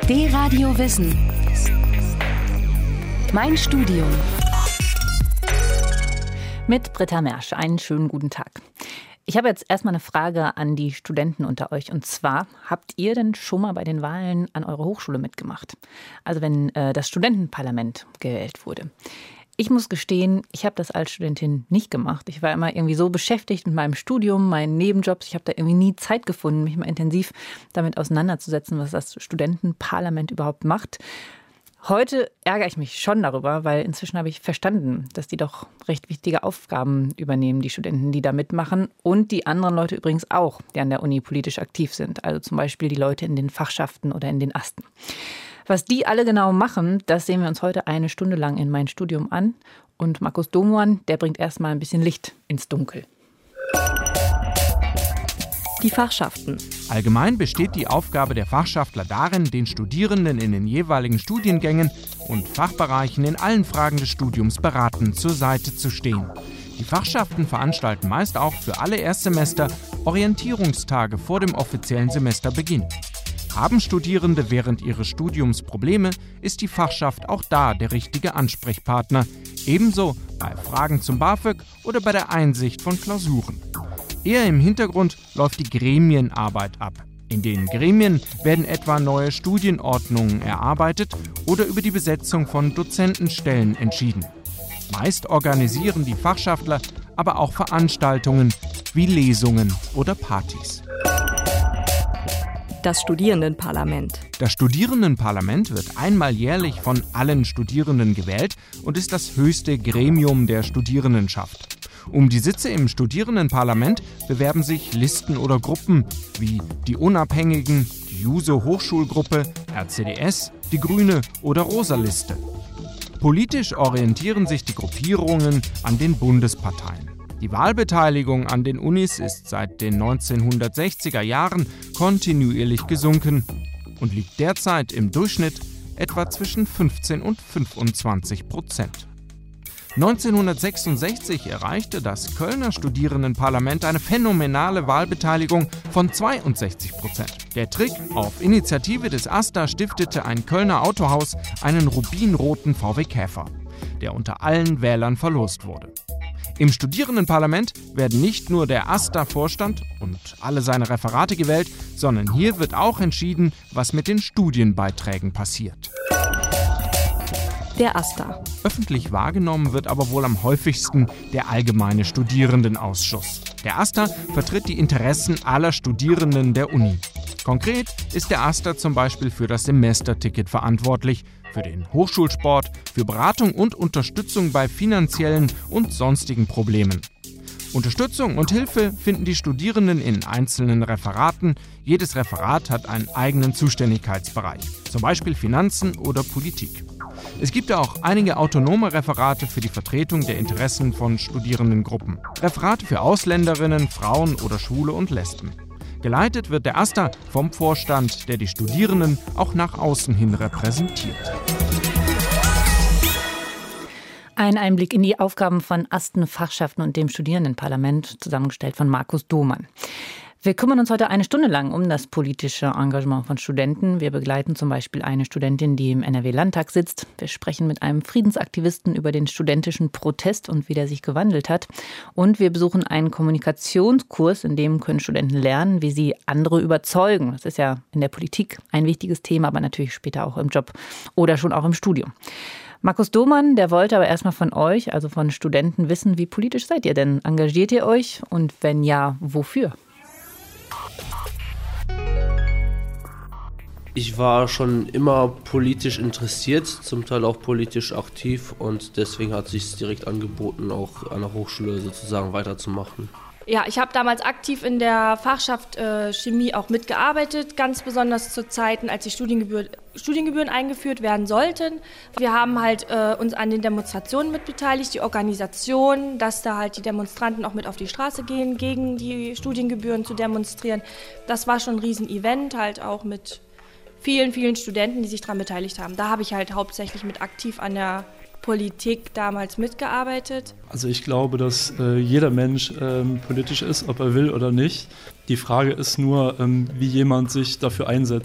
D-Radio Wissen. Mein Studium. Mit Britta Mersch. Einen schönen guten Tag. Ich habe jetzt erstmal eine Frage an die Studenten unter euch. Und zwar, habt ihr denn schon mal bei den Wahlen an eurer Hochschule mitgemacht? Also wenn das Studentenparlament gewählt wurde. Ich muss gestehen, ich habe das als Studentin nicht gemacht. Ich war immer irgendwie so beschäftigt mit meinem Studium, meinen Nebenjobs. Ich habe da irgendwie nie Zeit gefunden, mich mal intensiv damit auseinanderzusetzen, was das Studentenparlament überhaupt macht. Heute ärgere ich mich schon darüber, weil inzwischen habe ich verstanden, dass die doch recht wichtige Aufgaben übernehmen, die Studenten, die da mitmachen. Und die anderen Leute übrigens auch, die an der Uni politisch aktiv sind. Also zum Beispiel die Leute in den Fachschaften oder in den Asten. Was die alle genau machen, das sehen wir uns heute eine Stunde lang in Mein Studium an. Und Markus Domann, der bringt erstmal ein bisschen Licht ins Dunkel. Die Fachschaften. Allgemein besteht die Aufgabe der Fachschaftler darin, den Studierenden in den jeweiligen Studiengängen und Fachbereichen in allen Fragen des Studiums beratend zur Seite zu stehen. Die Fachschaften veranstalten meist auch für alle Erstsemester Orientierungstage vor dem offiziellen Semesterbeginn. Haben Studierende während ihres Studiums Probleme, ist die Fachschaft auch da der richtige Ansprechpartner. Ebenso bei Fragen zum BAföG oder bei der Einsicht von Klausuren. Eher im Hintergrund läuft die Gremienarbeit ab. In den Gremien werden etwa neue Studienordnungen erarbeitet oder über die Besetzung von Dozentenstellen entschieden. Meist organisieren die Fachschaftler aber auch Veranstaltungen wie Lesungen oder Partys. Das Studierendenparlament. Das Studierendenparlament wird einmal jährlich von allen Studierenden gewählt und ist das höchste Gremium der Studierendenschaft. Um die Sitze im Studierendenparlament bewerben sich Listen oder Gruppen wie die Unabhängigen, die Juso-Hochschulgruppe, RCDS, die Grüne oder Rosa-Liste. Politisch orientieren sich die Gruppierungen an den Bundesparteien. Die Wahlbeteiligung an den Unis ist seit den 1960er Jahren kontinuierlich gesunken und liegt derzeit im Durchschnitt etwa zwischen 15 und 25%. 1966 erreichte das Kölner Studierendenparlament eine phänomenale Wahlbeteiligung von 62%. Der Trick: Auf Initiative des AStA stiftete ein Kölner Autohaus einen rubinroten VW Käfer, der unter allen Wählern verlost wurde. Im Studierendenparlament werden nicht nur der AStA-Vorstand und alle seine Referate gewählt, sondern hier wird auch entschieden, was mit den Studienbeiträgen passiert. Der AStA. Öffentlich wahrgenommen wird aber wohl am häufigsten der Allgemeine Studierendenausschuss. Der AStA vertritt die Interessen aller Studierenden der Uni. Konkret ist der AStA zum Beispiel für das Semesterticket verantwortlich, für den Hochschulsport, für Beratung und Unterstützung bei finanziellen und sonstigen Problemen. Unterstützung und Hilfe finden die Studierenden in einzelnen Referaten. Jedes Referat hat einen eigenen Zuständigkeitsbereich, zum Beispiel Finanzen oder Politik. Es gibt auch einige autonome Referate für die Vertretung der Interessen von Studierendengruppen. Referate für Ausländerinnen, Frauen oder Schwule und Lesben. Geleitet wird der AStA vom Vorstand, der die Studierenden auch nach außen hin repräsentiert. Ein Einblick in die Aufgaben von Asten, Fachschaften und dem Studierendenparlament, zusammengestellt von Markus Domann. Wir kümmern uns heute eine Stunde lang um das politische Engagement von Studenten. Wir begleiten zum Beispiel eine Studentin, die im NRW-Landtag sitzt. Wir sprechen mit einem Friedensaktivisten über den studentischen Protest und wie der sich gewandelt hat. Und wir besuchen einen Kommunikationskurs, in dem können Studenten lernen, wie sie andere überzeugen. Das ist ja in der Politik ein wichtiges Thema, aber natürlich später auch im Job oder schon auch im Studium. Markus Domann, der wollte aber erstmal von euch, also von Studenten, wissen, wie politisch seid ihr denn? Engagiert ihr euch? Und wenn ja, wofür? Ich war schon immer politisch interessiert, zum Teil auch politisch aktiv und deswegen hat es sich direkt angeboten, auch an der Hochschule sozusagen weiterzumachen. Ja, ich habe damals aktiv in der Fachschaft Chemie auch mitgearbeitet, ganz besonders zu Zeiten, als die Studiengebühren eingeführt werden sollten. Wir haben halt uns an den Demonstrationen mitbeteiligt, die Organisation, dass da halt die Demonstranten auch mit auf die Straße gehen, gegen die Studiengebühren zu demonstrieren. Das war schon ein Riesen-Event, halt auch mit vielen Studenten, die sich daran beteiligt haben. Da habe ich halt hauptsächlich mit aktiv an der Politik damals mitgearbeitet. Also ich glaube, dass jeder Mensch politisch ist, ob er will oder nicht. Die Frage ist nur, wie jemand sich dafür einsetzt.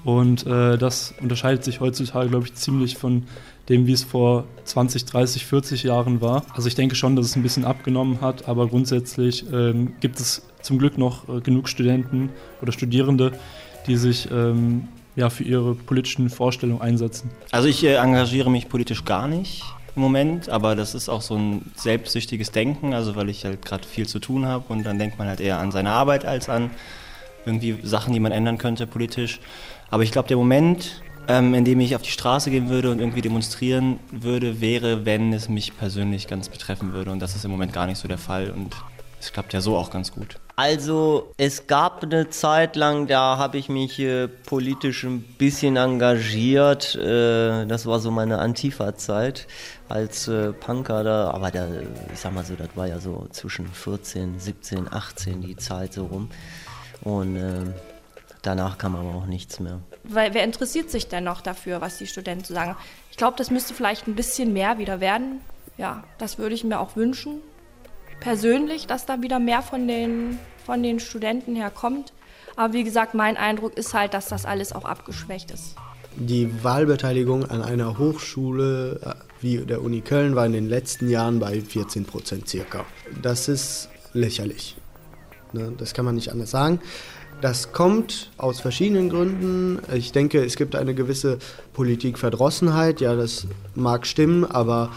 Und das unterscheidet sich heutzutage, glaube ich, ziemlich von dem, wie es vor 20, 30, 40 Jahren war. Also ich denke schon, dass es ein bisschen abgenommen hat, aber grundsätzlich gibt es zum Glück noch genug Studenten oder Studierende, die sich für ihre politischen Vorstellungen einsetzen. Also ich engagiere mich politisch gar nicht im Moment, aber das ist auch so ein selbstsüchtiges Denken, also weil ich halt gerade viel zu tun habe und dann denkt man halt eher an seine Arbeit als an irgendwie Sachen, die man ändern könnte politisch. Aber ich glaube, der Moment, in dem ich auf die Straße gehen würde und irgendwie demonstrieren würde, wäre, wenn es mich persönlich ganz betreffen würde. Und das ist im Moment gar nicht so der Fall und es klappt ja so auch ganz gut. Also es gab eine Zeit lang, da habe ich mich politisch ein bisschen engagiert. Das war so meine Antifa-Zeit als Punker. Aber ich sag mal so, das war ja so zwischen 14, 17, 18 die Zeit so rum. Und danach kam aber auch nichts mehr. Weil wer interessiert sich denn noch dafür, was die Studenten so sagen? Ich glaube, das müsste vielleicht ein bisschen mehr wieder werden. Ja, das würde ich mir auch wünschen. Persönlich, dass da wieder mehr von den Studenten herkommt. Aber wie gesagt, mein Eindruck ist halt, dass das alles auch abgeschwächt ist. Die Wahlbeteiligung an einer Hochschule wie der Uni Köln war in den letzten Jahren bei 14% circa. Das ist lächerlich. Das kann man nicht anders sagen. Das kommt aus verschiedenen Gründen. Ich denke, es gibt eine gewisse Politikverdrossenheit. Ja, das mag stimmen, aber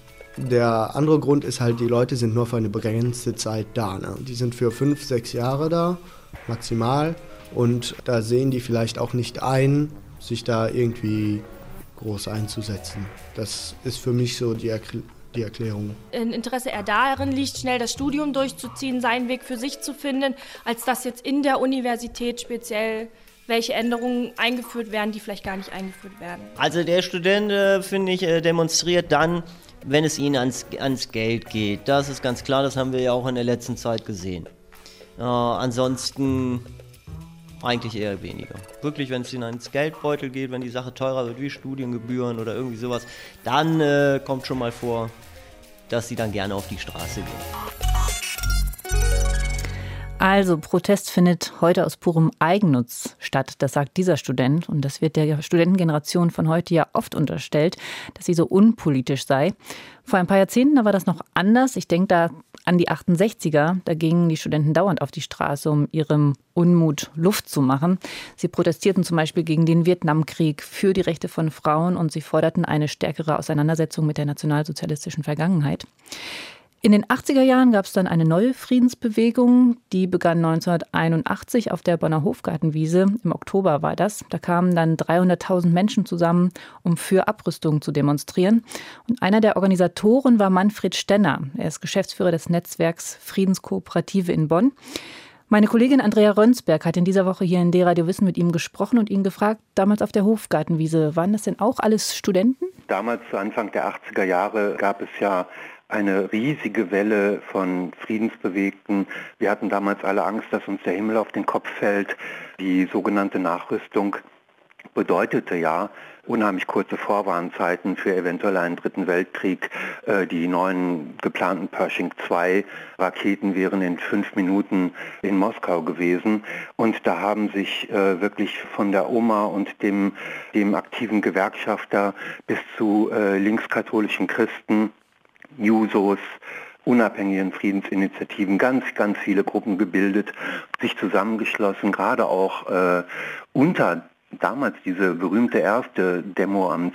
der andere Grund ist halt, die Leute sind nur für eine begrenzte Zeit da. Ne? Die sind für 5, 6 Jahre da, maximal. Und da sehen die vielleicht auch nicht ein, sich da irgendwie groß einzusetzen. Das ist für mich so die Erklärung. Ein Interesse eher darin liegt, schnell das Studium durchzuziehen, seinen Weg für sich zu finden, als dass jetzt in der Universität speziell welche Änderungen eingeführt werden, die vielleicht gar nicht eingeführt werden. Also der Student, finde ich, demonstriert dann, wenn es ihnen ans Geld geht. Das ist ganz klar, das haben wir ja auch in der letzten Zeit gesehen. Ansonsten eigentlich eher weniger. Wirklich, wenn es ihnen ans Geldbeutel geht, wenn die Sache teurer wird, wie Studiengebühren oder irgendwie sowas, dann kommt schon mal vor, dass sie dann gerne auf die Straße gehen. Also Protest findet heute aus purem Eigennutz statt, das sagt dieser Student. Und das wird der Studentengeneration von heute ja oft unterstellt, dass sie so unpolitisch sei. Vor ein paar Jahrzehnten da war das noch anders. Ich denke da an die 68er. Da gingen die Studenten dauernd auf die Straße, um ihrem Unmut Luft zu machen. Sie protestierten zum Beispiel gegen den Vietnamkrieg, für die Rechte von Frauen und sie forderten eine stärkere Auseinandersetzung mit der nationalsozialistischen Vergangenheit. In den 80er Jahren gab es dann eine neue Friedensbewegung, die begann 1981 auf der Bonner Hofgartenwiese. Im Oktober war das. Da kamen dann 300.000 Menschen zusammen, um für Abrüstung zu demonstrieren. Und einer der Organisatoren war Manfred Stenner. Er ist Geschäftsführer des Netzwerks Friedenskooperative in Bonn. Meine Kollegin Andrea Rönsberg hat in dieser Woche hier in D-Radio Wissen mit ihm gesprochen und ihn gefragt, damals auf der Hofgartenwiese, waren das denn auch alles Studenten? Damals, zu Anfang der 80er Jahre, gab es ja eine riesige Welle von Friedensbewegten. Wir hatten damals alle Angst, dass uns der Himmel auf den Kopf fällt. Die sogenannte Nachrüstung bedeutete ja unheimlich kurze Vorwarnzeiten für eventuell einen dritten Weltkrieg. Die neuen geplanten Pershing-2-Raketen wären in 5 Minuten in Moskau gewesen. Und da haben sich wirklich von der Oma und dem aktiven Gewerkschafter bis zu linkskatholischen Christen, Jusos, unabhängigen Friedensinitiativen, ganz, ganz viele Gruppen gebildet, sich zusammengeschlossen, gerade auch unter damals diese berühmte erste Demo am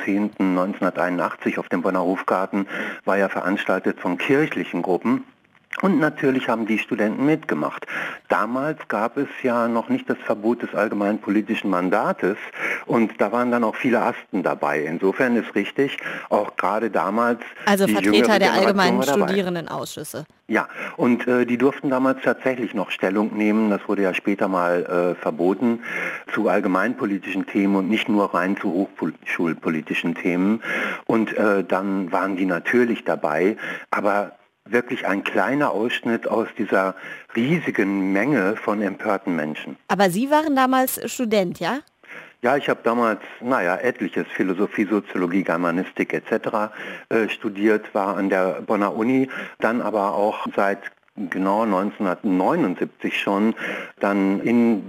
10.10.1981 auf dem Bonner Hofgarten war ja veranstaltet von kirchlichen Gruppen. Und natürlich haben die Studenten mitgemacht. Damals gab es ja noch nicht das Verbot des allgemeinen politischen Mandates und da waren dann auch viele Asten dabei. Insofern ist richtig, auch gerade damals also die Vertreter der allgemeinen Studierendenausschüsse. Studierendenausschüsse. Ja, und die durften damals tatsächlich noch Stellung nehmen, das wurde ja später mal verboten, zu allgemeinpolitischen Themen und nicht nur rein zu hochschulpolitischen Themen. Und dann waren die natürlich dabei, aber wirklich ein kleiner Ausschnitt aus dieser riesigen Menge von empörten Menschen. Aber Sie waren damals Student, ja? Ja, ich habe damals, etliches, Philosophie, Soziologie, Germanistik etc. Studiert, war an der Bonner Uni, dann aber auch seit genau 1979 schon dann in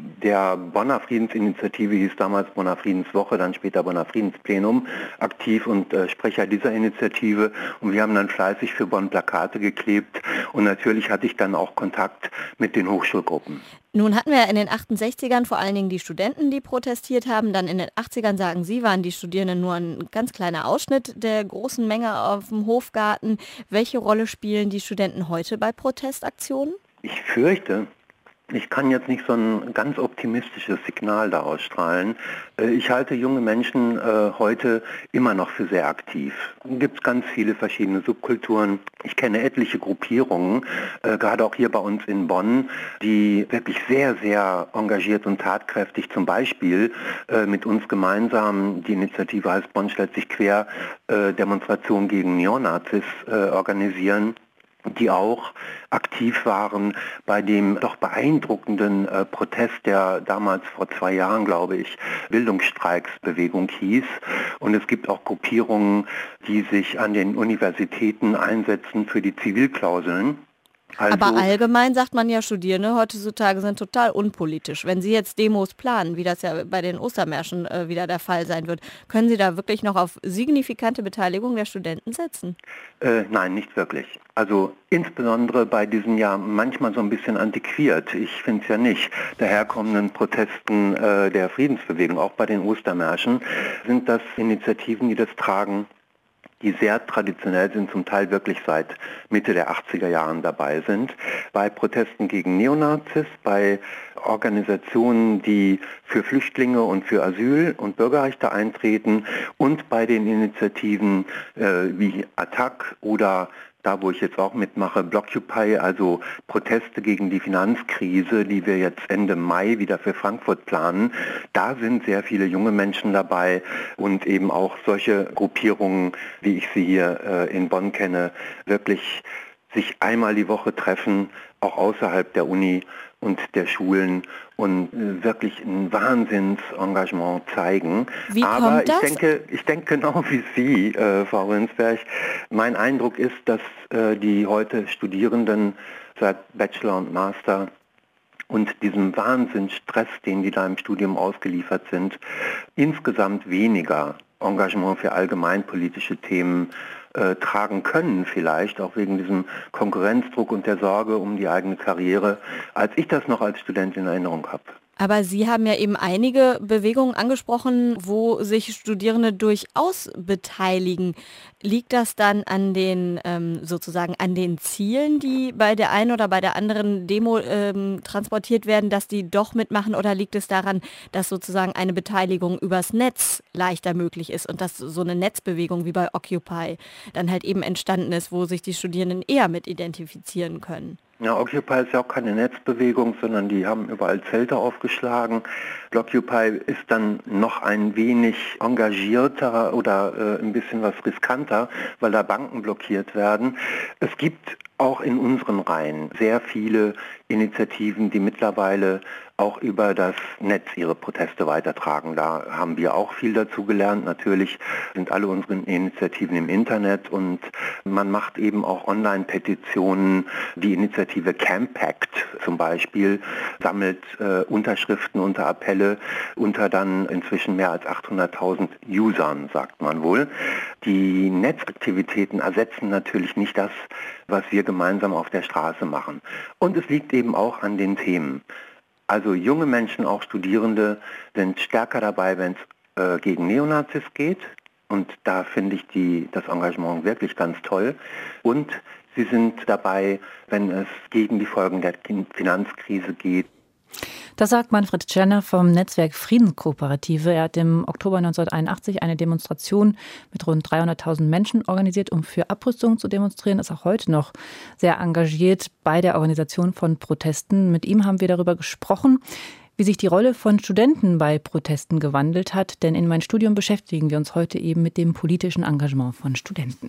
der Bonner Friedensinitiative, hieß damals Bonner Friedenswoche, dann später Bonner Friedensplenum, aktiv und Sprecher dieser Initiative. Und wir haben dann fleißig für Bonn Plakate geklebt. Und natürlich hatte ich dann auch Kontakt mit den Hochschulgruppen. Nun hatten wir in den 68ern vor allen Dingen die Studenten, die protestiert haben. Dann in den 80ern, sagen Sie, waren die Studierenden nur ein ganz kleiner Ausschnitt der großen Menge auf dem Hofgarten. Welche Rolle spielen die Studenten heute bei Protestaktionen? Ich fürchte, ich kann jetzt nicht so ein ganz optimistisches Signal da ausstrahlen. Ich halte junge Menschen heute immer noch für sehr aktiv. Es gibt ganz viele verschiedene Subkulturen. Ich kenne etliche Gruppierungen, gerade auch hier bei uns in Bonn, die wirklich sehr, sehr engagiert und tatkräftig zum Beispiel mit uns gemeinsam, die Initiative heißt Bonn stellt sich quer, Demonstrationen gegen Neonazis organisieren, die auch aktiv waren bei dem doch beeindruckenden Protest, der damals vor 2 Jahren, glaube ich, Bildungsstreiksbewegung hieß. Und es gibt auch Gruppierungen, die sich an den Universitäten einsetzen für die Zivilklauseln. Also, aber allgemein sagt man ja, Studierende heutzutage sind total unpolitisch. Wenn Sie jetzt Demos planen, wie das ja bei den Ostermärschen wieder der Fall sein wird, können Sie da wirklich noch auf signifikante Beteiligung der Studenten setzen? Nein, nicht wirklich. Also insbesondere bei diesen ja manchmal so ein bisschen antiquiert, ich finde es ja nicht, daherkommenden Protesten der Friedensbewegung, auch bei den Ostermärschen, sind das Initiativen, die das tragen, die sehr traditionell sind, zum Teil wirklich seit Mitte der 80er Jahren dabei sind. Bei Protesten gegen Neonazis, bei Organisationen, die für Flüchtlinge und für Asyl- und Bürgerrechte eintreten und bei den Initiativen wie ATTAC oder da, wo ich jetzt auch mitmache, Blockupy, also Proteste gegen die Finanzkrise, die wir jetzt Ende Mai wieder für Frankfurt planen. Da sind sehr viele junge Menschen dabei und eben auch solche Gruppierungen, wie ich sie hier in Bonn kenne, wirklich sich einmal die Woche treffen, auch außerhalb der Uni und der Schulen und wirklich ein Wahnsinnsengagement zeigen. Wie kommt das? Ich denke genau wie Sie, Frau Rönsberg. Mein Eindruck ist, dass die heute Studierenden seit Bachelor und Master und diesem Wahnsinnsstress, den die da im Studium ausgeliefert sind, insgesamt weniger Engagement für allgemeinpolitische Themen tragen können, vielleicht auch wegen diesem Konkurrenzdruck und der Sorge um die eigene Karriere, als ich das noch als Student in Erinnerung habe. Aber Sie haben ja eben einige Bewegungen angesprochen, wo sich Studierende durchaus beteiligen. Liegt das dann an den sozusagen an den Zielen, die bei der einen oder bei der anderen Demo transportiert werden, dass die doch mitmachen, oder liegt es daran, dass sozusagen eine Beteiligung übers Netz leichter möglich ist und dass so eine Netzbewegung wie bei Occupy dann halt eben entstanden ist, wo sich die Studierenden eher mit identifizieren können? Ja, Occupy ist ja auch keine Netzbewegung, sondern die haben überall Zelte aufgeschlagen. Blockupy ist dann noch ein wenig engagierter oder ein bisschen was riskanter, weil da Banken blockiert werden. Es gibt auch in unseren Reihen sehr viele Initiativen, die mittlerweile auch über das Netz ihre Proteste weitertragen. Da haben wir auch viel dazu gelernt. Natürlich sind alle unsere Initiativen im Internet und man macht eben auch Online-Petitionen. Die Initiative Campact zum Beispiel sammelt Unterschriften unter Appelle unter dann inzwischen mehr als 800.000 Usern, sagt man wohl. Die Netzaktivitäten ersetzen natürlich nicht das, was wir gemeinsam auf der Straße machen. Und es liegt eben auch an den Themen. Also junge Menschen, auch Studierende, sind stärker dabei, wenn es gegen Neonazis geht. Und da finde ich das Engagement wirklich ganz toll. Und sie sind dabei, wenn es gegen die Folgen der Finanzkrise geht. Das sagt Manfred Tscherner vom Netzwerk Friedenskooperative. Er hat im Oktober 1981 eine Demonstration mit rund 300.000 Menschen organisiert, um für Abrüstung zu demonstrieren. Ist auch heute noch sehr engagiert bei der Organisation von Protesten. Mit ihm haben wir darüber gesprochen, wie sich die Rolle von Studenten bei Protesten gewandelt hat. Denn in meinem Studium beschäftigen wir uns heute eben mit dem politischen Engagement von Studenten.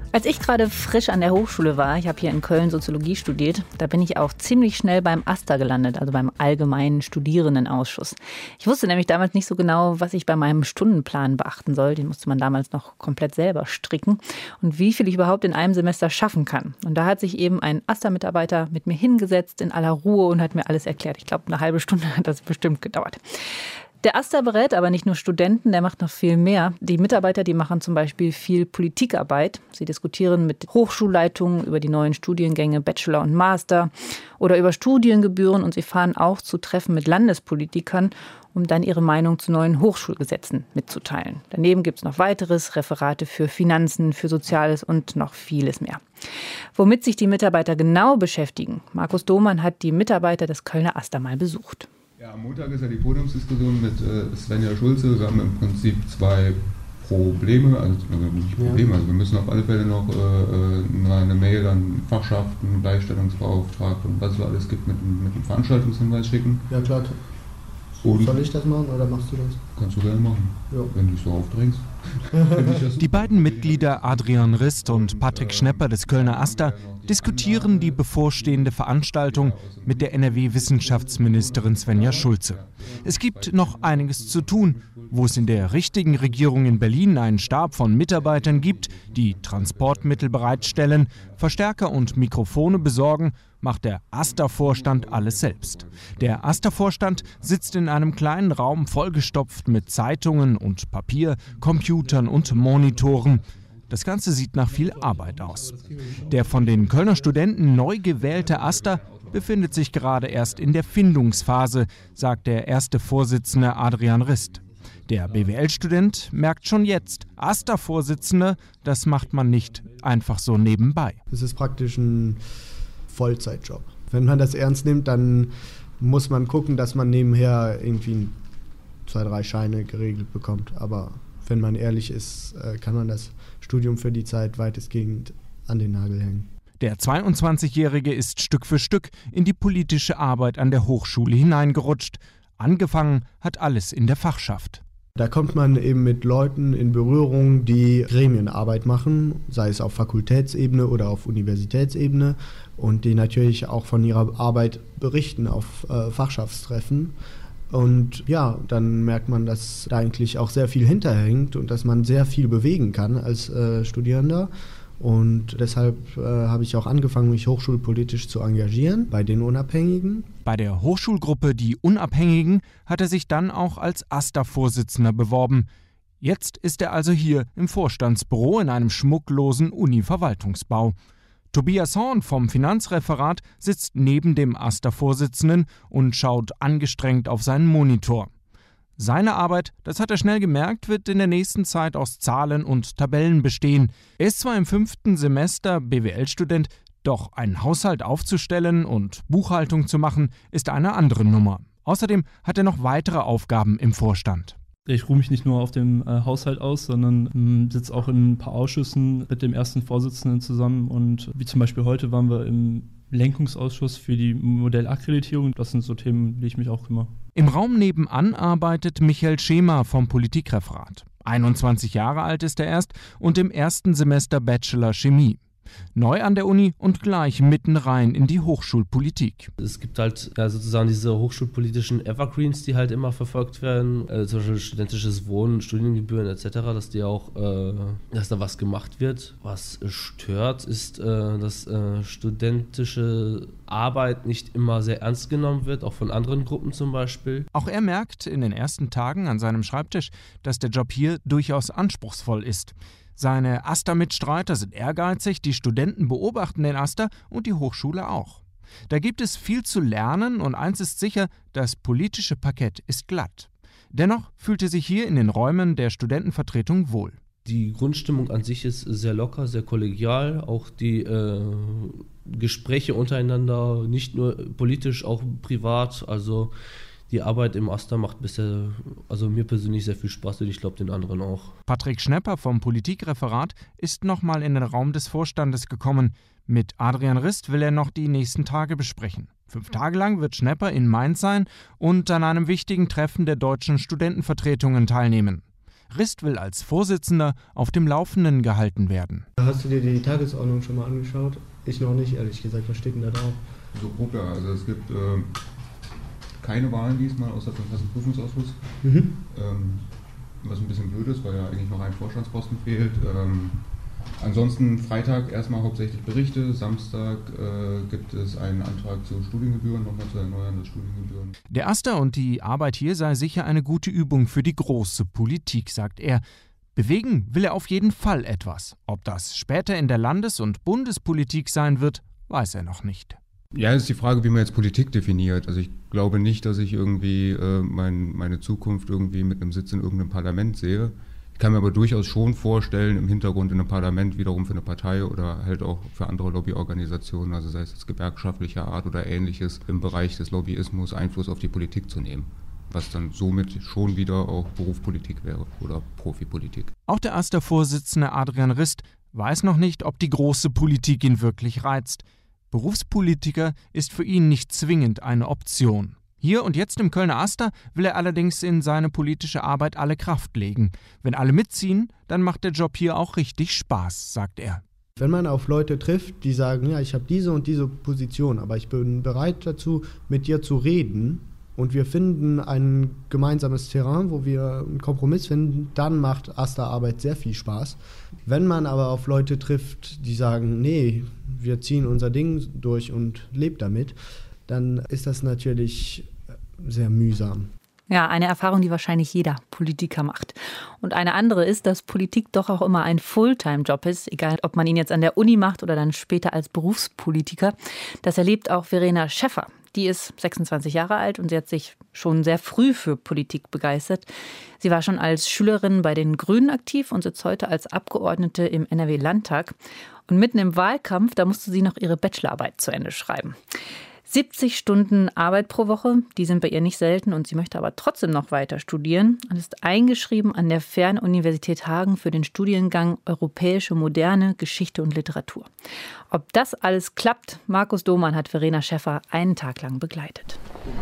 Als ich gerade frisch an der Hochschule war, ich habe hier in Köln Soziologie studiert, da bin ich auch ziemlich schnell beim AStA gelandet, also beim Allgemeinen Studierendenausschuss. Ich wusste nämlich damals nicht so genau, was ich bei meinem Stundenplan beachten soll. Den musste man damals noch komplett selber stricken und wie viel ich überhaupt in einem Semester schaffen kann. Und da hat sich eben ein AStA-Mitarbeiter mit mir hingesetzt in aller Ruhe und hat mir alles erklärt. Ich glaube, eine halbe Stunde hat das bestimmt gedauert. Der AStA berät aber nicht nur Studenten, der macht noch viel mehr. Die Mitarbeiter, die machen zum Beispiel viel Politikarbeit. Sie diskutieren mit Hochschulleitungen über die neuen Studiengänge Bachelor und Master oder über Studiengebühren und sie fahren auch zu Treffen mit Landespolitikern, um dann ihre Meinung zu neuen Hochschulgesetzen mitzuteilen. Daneben gibt es noch weiteres, Referate für Finanzen, für Soziales und noch vieles mehr. Womit sich die Mitarbeiter genau beschäftigen, Markus Domann hat die Mitarbeiter des Kölner AStA mal besucht. Ja, am Montag ist ja die Podiumsdiskussion mit Svenja Schulze. Wir haben im Prinzip zwei Probleme, also nicht Probleme, also wir müssen auf alle Fälle noch eine Mail an Fachschaften, Gleichstellungsbeauftragte und was es so alles gibt mit dem Veranstaltungshinweis schicken. Ja klar. Und soll ich das machen oder machst du das? Kannst du gerne machen, ja. Wenn du dich so aufdrängst. Die beiden Mitglieder Adrian Rist und Patrick Schnepper des Kölner AStA diskutieren die bevorstehende Veranstaltung mit der NRW-Wissenschaftsministerin Svenja Schulze. Es gibt noch einiges zu tun, wo es in der richtigen Regierung in Berlin einen Stab von Mitarbeitern gibt, die Transportmittel bereitstellen, Verstärker und Mikrofone besorgen, macht der AStA-Vorstand alles selbst. Der AStA-Vorstand sitzt in einem kleinen Raum vollgestopft mit Zeitungen und Papier, Computern und Monitoren. Das Ganze sieht nach viel Arbeit aus. Der von den Kölner Studenten neu gewählte AStA befindet sich gerade erst in der Findungsphase, sagt der erste Vorsitzende Adrian Rist. Der BWL-Student merkt schon jetzt, AStA-Vorsitzender, das macht man nicht einfach so nebenbei. Es ist praktisch ein Vollzeitjob. Wenn man das ernst nimmt, dann muss man gucken, dass man nebenher irgendwie 2, 3 Scheine geregelt bekommt. Aber wenn man ehrlich ist, kann man das Studium für die Zeit weitestgehend an den Nagel hängen. Der 22-Jährige ist Stück für Stück in die politische Arbeit an der Hochschule hineingerutscht. Angefangen hat alles in der Fachschaft. Da kommt man eben mit Leuten in Berührung, die Gremienarbeit machen, sei es auf Fakultätsebene oder auf Universitätsebene und die natürlich auch von ihrer Arbeit berichten auf Fachschaftstreffen. Und ja, dann merkt man, dass da eigentlich auch sehr viel hinterhängt und dass man sehr viel bewegen kann als Studierender. Und deshalb habe ich auch angefangen, mich hochschulpolitisch zu engagieren bei den Unabhängigen. Bei der Hochschulgruppe Die Unabhängigen hat er sich dann auch als AStA-Vorsitzender beworben. Jetzt ist er also hier im Vorstandsbüro in einem schmucklosen Uni-Verwaltungsbau. Tobias Horn vom Finanzreferat sitzt neben dem AStA-Vorsitzenden und schaut angestrengt auf seinen Monitor. Seine Arbeit, das hat er schnell gemerkt, wird in der nächsten Zeit aus Zahlen und Tabellen bestehen. Er ist zwar im 5. Semester BWL-Student, doch einen Haushalt aufzustellen und Buchhaltung zu machen, ist eine andere Nummer. Außerdem hat er noch weitere Aufgaben im Vorstand. Ich ruhe mich nicht nur auf dem Haushalt aus, sondern sitze auch in ein paar Ausschüssen mit dem ersten Vorsitzenden zusammen. Und wie zum Beispiel heute waren wir im Lenkungsausschuss für die Modellakkreditierung. Das sind so Themen, um die ich mich auch kümmere. Im Raum nebenan arbeitet Michael Schema vom Politikreferat. 21 Jahre alt ist er erst und im ersten Semester Bachelor Chemie. Neu an der Uni und gleich mitten rein in die Hochschulpolitik. Es gibt halt sozusagen diese hochschulpolitischen Evergreens, die halt immer verfolgt werden, zum Beispiel studentisches Wohnen, Studiengebühren etc., dass da was gemacht wird. Was stört, ist, dass studentische Arbeit nicht immer sehr ernst genommen wird, auch von anderen Gruppen zum Beispiel. Auch er merkt in den ersten Tagen an seinem Schreibtisch, dass der Job hier durchaus anspruchsvoll ist. Seine AStA-Mitstreiter sind ehrgeizig, die Studenten beobachten den AStA und die Hochschule auch. Da gibt es viel zu lernen und eins ist sicher, das politische Parkett ist glatt. Dennoch fühlt er sich hier in den Räumen der Studentenvertretung wohl. Die Grundstimmung an sich ist sehr locker, sehr kollegial, auch die Gespräche untereinander, nicht nur politisch, auch privat, also die Arbeit im AStA macht bisher, also mir persönlich sehr viel Spaß und ich glaube den anderen auch. Patrick Schnepper vom Politikreferat ist nochmal in den Raum des Vorstandes gekommen. Mit Adrian Rist will er noch die nächsten Tage besprechen. 5 Tage lang wird Schnepper in Mainz sein und an einem wichtigen Treffen der deutschen Studentenvertretungen teilnehmen. Rist will als Vorsitzender auf dem Laufenden gehalten werden. Hast du dir die Tagesordnung schon mal angeschaut? Ich noch nicht, ehrlich gesagt. Was steht denn da drauf? So grob, ja. Also es gibt keine Wahlen diesmal, außer vom Klassenprüfungsausschuss. Was ein bisschen blöd ist, weil ja eigentlich noch ein Vorstandsposten fehlt. Ansonsten Freitag erstmal hauptsächlich Berichte, Samstag gibt es einen Antrag zu Studiengebühren, nochmal zu erneuern der Studiengebühren. Der Aster und die Arbeit hier sei sicher eine gute Übung für die große Politik, sagt er. Bewegen will er auf jeden Fall etwas. Ob das später in der Landes- und Bundespolitik sein wird, weiß er noch nicht. Ja, es ist die Frage, wie man jetzt Politik definiert. Also ich glaube nicht, dass ich irgendwie meine Zukunft irgendwie mit einem Sitz in irgendeinem Parlament sehe. Ich kann mir aber durchaus schon vorstellen, im Hintergrund in einem Parlament wiederum für eine Partei oder halt auch für andere Lobbyorganisationen, also sei es jetzt gewerkschaftlicher Art oder Ähnliches, im Bereich des Lobbyismus Einfluss auf die Politik zu nehmen. Was dann somit schon wieder auch Berufspolitik wäre oder Profipolitik. Auch der Aster-Vorsitzende Adrian Rist weiß noch nicht, ob die große Politik ihn wirklich reizt. Berufspolitiker ist für ihn nicht zwingend eine Option. Hier und jetzt im Kölner Aster will er allerdings in seine politische Arbeit alle Kraft legen. Wenn alle mitziehen, dann macht der Job hier auch richtig Spaß, sagt er. Wenn man auf Leute trifft, die sagen, ja, ich habe diese und diese Position, aber ich bin bereit dazu, mit dir zu reden und wir finden ein gemeinsames Terrain, wo wir einen Kompromiss finden, dann macht Aster-Arbeit sehr viel Spaß. Wenn man aber auf Leute trifft, die sagen, nee, wir ziehen unser Ding durch und lebt damit, dann ist das natürlich sehr mühsam. Ja, eine Erfahrung, die wahrscheinlich jeder Politiker macht. Und eine andere ist, dass Politik doch auch immer ein Fulltime-Job ist, egal ob man ihn jetzt an der Uni macht oder dann später als Berufspolitiker. Das erlebt auch Verena Schäffer. Die ist 26 Jahre alt und sie hat sich schon sehr früh für Politik begeistert. Sie war schon als Schülerin bei den Grünen aktiv und sitzt heute als Abgeordnete im NRW-Landtag. Und mitten im Wahlkampf, da musste sie noch ihre Bachelorarbeit zu Ende schreiben. 70 Stunden Arbeit pro Woche, die sind bei ihr nicht selten und sie möchte aber trotzdem noch weiter studieren und ist eingeschrieben an der Fernuniversität Hagen für den Studiengang Europäische Moderne, Geschichte und Literatur. Ob das alles klappt, Markus Dohmann hat Verena Schäffer einen Tag lang begleitet.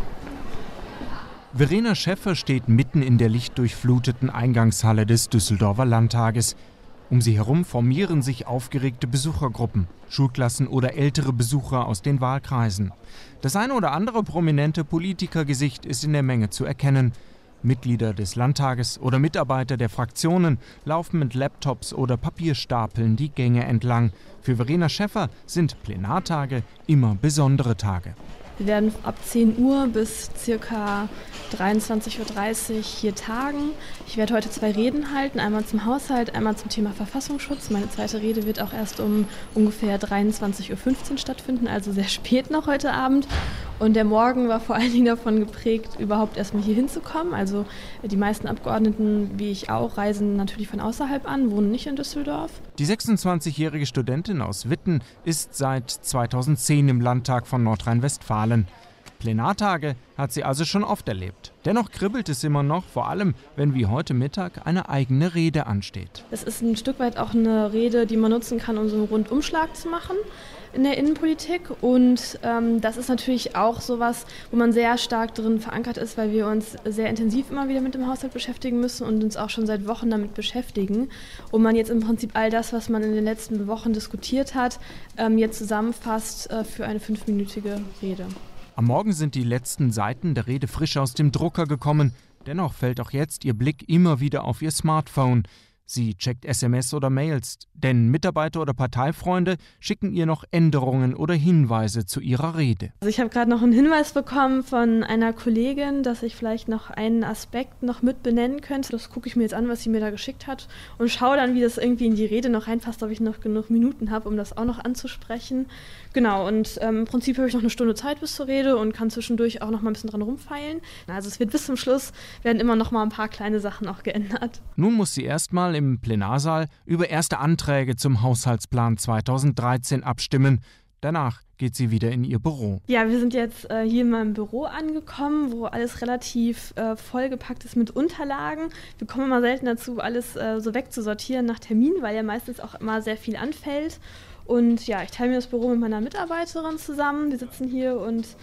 Verena Schäffer steht mitten in der lichtdurchfluteten Eingangshalle des Düsseldorfer Landtages. Um sie herum formieren sich aufgeregte Besuchergruppen, Schulklassen oder ältere Besucher aus den Wahlkreisen. Das eine oder andere prominente Politikergesicht ist in der Menge zu erkennen. Mitglieder des Landtages oder Mitarbeiter der Fraktionen laufen mit Laptops oder Papierstapeln die Gänge entlang. Für Verena Schäffer sind Plenartage immer besondere Tage. Wir werden ab 10 Uhr bis ca. 23.30 Uhr hier tagen. Ich werde heute 2 Reden halten, einmal zum Haushalt, einmal zum Thema Verfassungsschutz. Meine zweite Rede wird auch erst um ungefähr 23.15 Uhr stattfinden, also sehr spät noch heute Abend. Und der Morgen war vor allen Dingen davon geprägt, überhaupt erstmal hier hinzukommen. Also die meisten Abgeordneten, wie ich auch, reisen natürlich von außerhalb an, wohnen nicht in Düsseldorf. Die 26-jährige Studentin aus Witten ist seit 2010 im Landtag von Nordrhein-Westfalen. Plenartage hat sie also schon oft erlebt. Dennoch kribbelt es immer noch, vor allem, wenn wie heute Mittag eine eigene Rede ansteht. Es ist ein Stück weit auch eine Rede, die man nutzen kann, um so einen Rundumschlag zu machen in der Innenpolitik. Und das ist natürlich auch sowas, wo man sehr stark drin verankert ist, weil wir uns sehr intensiv immer wieder mit dem Haushalt beschäftigen müssen und uns auch schon seit Wochen damit beschäftigen. Und man jetzt im Prinzip all das, was man in den letzten Wochen diskutiert hat, jetzt zusammenfasst für eine 5-minütige Rede. Am Morgen sind die letzten Seiten der Rede frisch aus dem Drucker gekommen. Dennoch fällt auch jetzt ihr Blick immer wieder auf ihr Smartphone. Sie checkt SMS oder Mails, denn Mitarbeiter oder Parteifreunde schicken ihr noch Änderungen oder Hinweise zu ihrer Rede. Also ich habe gerade noch einen Hinweis bekommen von einer Kollegin, dass ich vielleicht noch einen Aspekt noch mit benennen könnte. Das gucke ich mir jetzt an, was sie mir da geschickt hat und schaue dann, wie das irgendwie in die Rede noch reinpasst, ob ich noch genug Minuten habe, um das auch noch anzusprechen. Genau, und im Prinzip habe ich noch eine Stunde Zeit bis zur Rede und kann zwischendurch auch noch mal ein bisschen dran rumfeilen. Also es wird bis zum Schluss, werden immer noch mal ein paar kleine Sachen auch geändert. Nun muss sie erstmal im Plenarsaal über erste Anträge zum Haushaltsplan 2013 abstimmen. Danach geht sie wieder in ihr Büro. Ja, wir sind jetzt hier in meinem Büro angekommen, wo alles relativ vollgepackt ist mit Unterlagen. Wir kommen immer selten dazu, alles so wegzusortieren nach Termin, weil ja meistens auch immer sehr viel anfällt. Und ja, ich teile mir das Büro mit meiner Mitarbeiterin zusammen. Wir sitzen hier und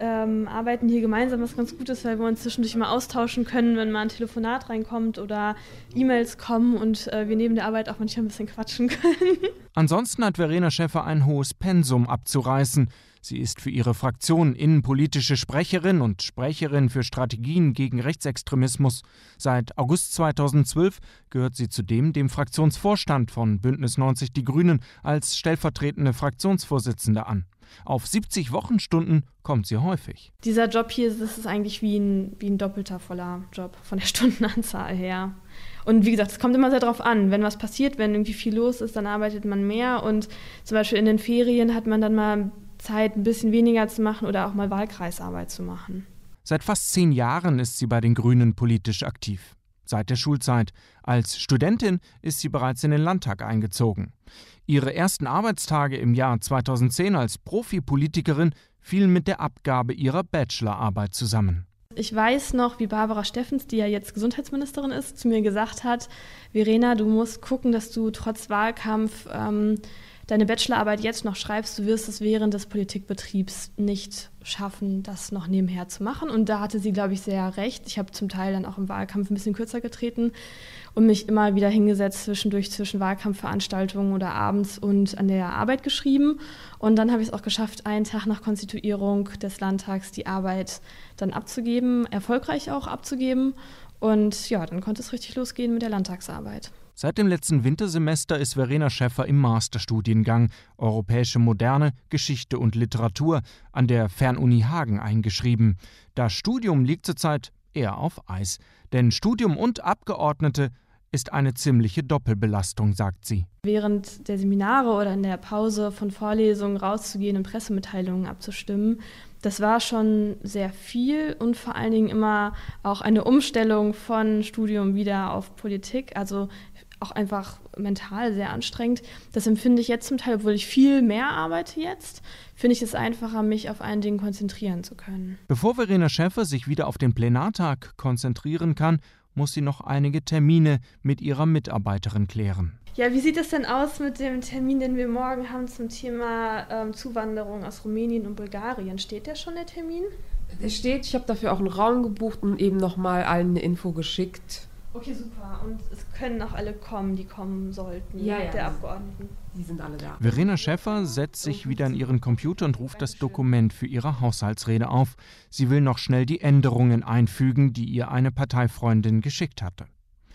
arbeiten hier gemeinsam, was ganz gut ist, weil wir uns zwischendurch immer austauschen können, wenn mal ein Telefonat reinkommt oder E-Mails kommen und wir neben der Arbeit auch manchmal ein bisschen quatschen können. Ansonsten hat Verena Schäffer ein hohes Pensum abzureißen. Sie ist für ihre Fraktion innenpolitische Sprecherin und Sprecherin für Strategien gegen Rechtsextremismus. Seit August 2012 gehört sie zudem dem Fraktionsvorstand von Bündnis 90 Die Grünen als stellvertretende Fraktionsvorsitzende an. Auf 70 Wochenstunden kommt sie häufig. Dieser Job hier, das ist eigentlich wie ein doppelter voller Job von der Stundenanzahl her. Und wie gesagt, es kommt immer sehr darauf an. Wenn was passiert, wenn irgendwie viel los ist, dann arbeitet man mehr. Und zum Beispiel in den Ferien hat man dann mal Zeit, ein bisschen weniger zu machen oder auch mal Wahlkreisarbeit zu machen. Seit fast 10 Jahren ist sie bei den Grünen politisch aktiv. Seit der Schulzeit. Als Studentin ist sie bereits in den Landtag eingezogen. Ihre ersten Arbeitstage im Jahr 2010 als Profipolitikerin fielen mit der Abgabe ihrer Bachelorarbeit zusammen. Ich weiß noch, wie Barbara Steffens, die ja jetzt Gesundheitsministerin ist, zu mir gesagt hat, Verena, du musst gucken, dass du trotz Wahlkampf deine Bachelorarbeit jetzt noch schreibst, du wirst es während des Politikbetriebs nicht schaffen, das noch nebenher zu machen. Und da hatte sie, glaube ich, sehr recht. Ich habe zum Teil dann auch im Wahlkampf ein bisschen kürzer getreten und mich immer wieder hingesetzt zwischen Wahlkampfveranstaltungen oder abends und an der Arbeit geschrieben. Und dann habe ich es auch geschafft, einen Tag nach Konstituierung des Landtags die Arbeit dann abzugeben, erfolgreich auch abzugeben. Und ja, dann konnte es richtig losgehen mit der Landtagsarbeit. Seit dem letzten Wintersemester ist Verena Schäffer im Masterstudiengang Europäische Moderne, Geschichte und Literatur an der Fernuni Hagen eingeschrieben. Das Studium liegt zurzeit eher auf Eis, denn Studium und Abgeordnete ist eine ziemliche Doppelbelastung, sagt sie. Während der Seminare oder in der Pause von Vorlesungen rauszugehen und Pressemitteilungen abzustimmen, das war schon sehr viel und vor allen Dingen immer auch eine Umstellung von Studium wieder auf Politik, also auch einfach mental sehr anstrengend. Das empfinde ich jetzt zum Teil, obwohl ich viel mehr arbeite jetzt, finde ich es einfacher, mich auf ein Ding konzentrieren zu können. Bevor Verena Schäffer sich wieder auf den Plenartag konzentrieren kann, muss sie noch einige Termine mit ihrer Mitarbeiterin klären. Ja, wie sieht es denn aus mit dem Termin, den wir morgen haben zum Thema Zuwanderung aus Rumänien und Bulgarien? Steht der schon, der Termin? Der steht, ich habe dafür auch einen Raum gebucht und eben nochmal allen eine Info geschickt. Okay, super. Und es können auch alle kommen, die kommen sollten, ja, der Abgeordneten. Die sind alle da. Verena Schäffer setzt sich wieder an ihren Computer und ruft das Dokument für ihre Haushaltsrede auf. Sie will noch schnell die Änderungen einfügen, die ihr eine Parteifreundin geschickt hatte.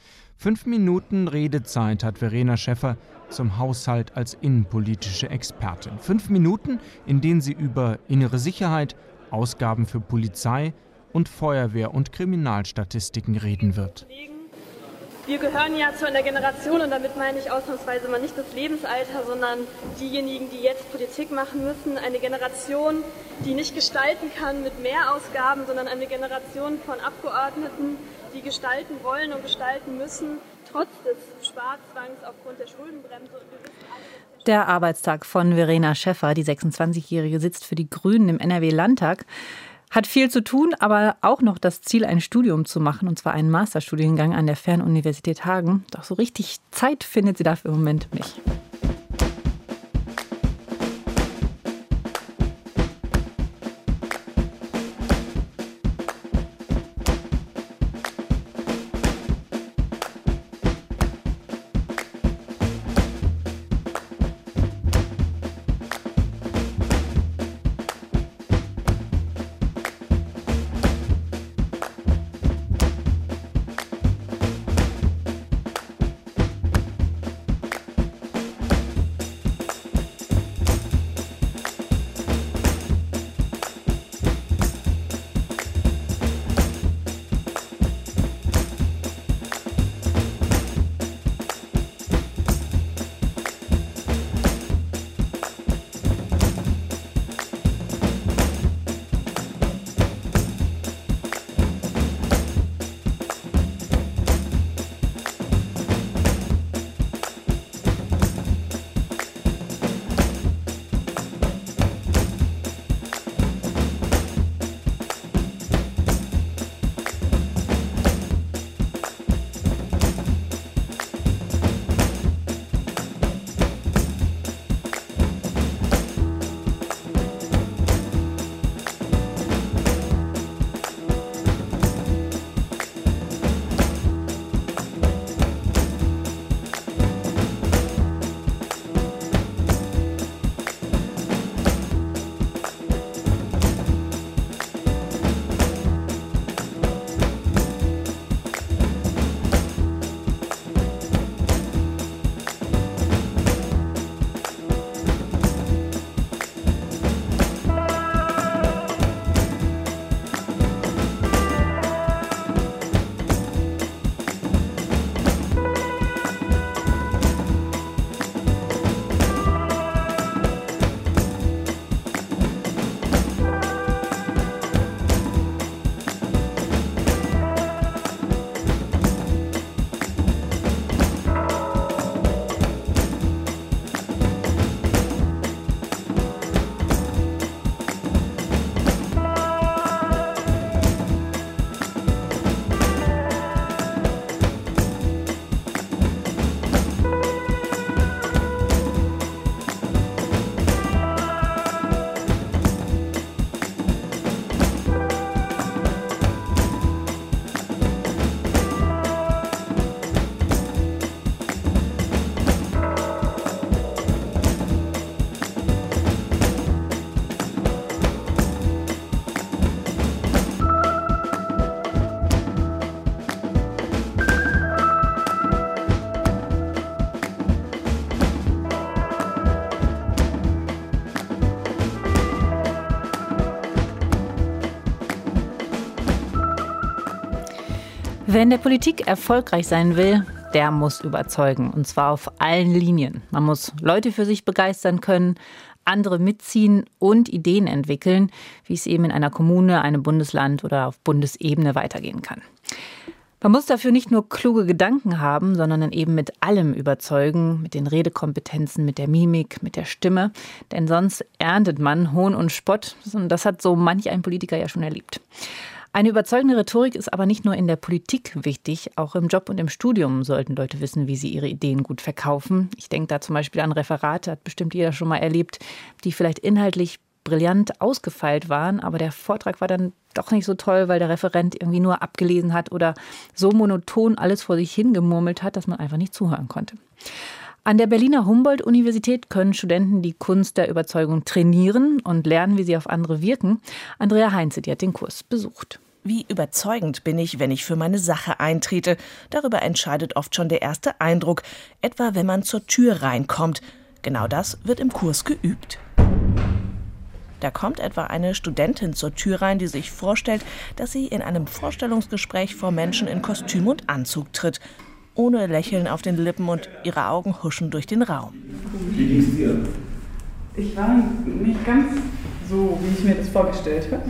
5 Minuten Redezeit hat Verena Schäffer zum Haushalt als innenpolitische Expertin. 5 Minuten, in denen sie über innere Sicherheit, Ausgaben für Polizei und Feuerwehr und Kriminalstatistiken reden wird. Wir gehören ja zu einer Generation, und damit meine ich ausnahmsweise mal nicht das Lebensalter, sondern diejenigen, die jetzt Politik machen müssen. Eine Generation, die nicht gestalten kann mit Mehrausgaben, sondern eine Generation von Abgeordneten, die gestalten wollen und gestalten müssen, trotz des Sparzwangs aufgrund der Schuldenbremse. Und wir wissen alle, der Arbeitstag von Verena Schäffer, die 26-Jährige, sitzt für die Grünen im NRW-Landtag. Hat viel zu tun, aber auch noch das Ziel, ein Studium zu machen, und zwar einen Masterstudiengang an der Fernuniversität Hagen. Doch so richtig Zeit findet sie dafür im Moment nicht. Wer in der Politik erfolgreich sein will, der muss überzeugen. Und zwar auf allen Linien. Man muss Leute für sich begeistern können, andere mitziehen und Ideen entwickeln, wie es eben in einer Kommune, einem Bundesland oder auf Bundesebene weitergehen kann. Man muss dafür nicht nur kluge Gedanken haben, sondern dann eben mit allem überzeugen, mit den Redekompetenzen, mit der Mimik, mit der Stimme. Denn sonst erntet man Hohn und Spott. Und das hat so manch ein Politiker ja schon erlebt. Eine überzeugende Rhetorik ist aber nicht nur in der Politik wichtig, auch im Job und im Studium sollten Leute wissen, wie sie ihre Ideen gut verkaufen. Ich denke da zum Beispiel an Referate, hat bestimmt jeder schon mal erlebt, die vielleicht inhaltlich brillant ausgefeilt waren, aber der Vortrag war dann doch nicht so toll, weil der Referent irgendwie nur abgelesen hat oder so monoton alles vor sich hingemurmelt hat, dass man einfach nicht zuhören konnte. An der Berliner Humboldt-Universität können Studenten die Kunst der Überzeugung trainieren und lernen, wie sie auf andere wirken. Andrea Heinze, die hat den Kurs besucht. Wie überzeugend bin ich, wenn ich für meine Sache eintrete? Darüber entscheidet oft schon der erste Eindruck, etwa wenn man zur Tür reinkommt. Genau das wird im Kurs geübt. Da kommt etwa eine Studentin zur Tür rein, die sich vorstellt, dass sie in einem Vorstellungsgespräch vor Menschen in Kostüm und Anzug tritt. Ohne Lächeln auf den Lippen und ihre Augen huschen durch den Raum. Wie ging's dir? Ich war nicht ganz so, wie ich mir das vorgestellt habe.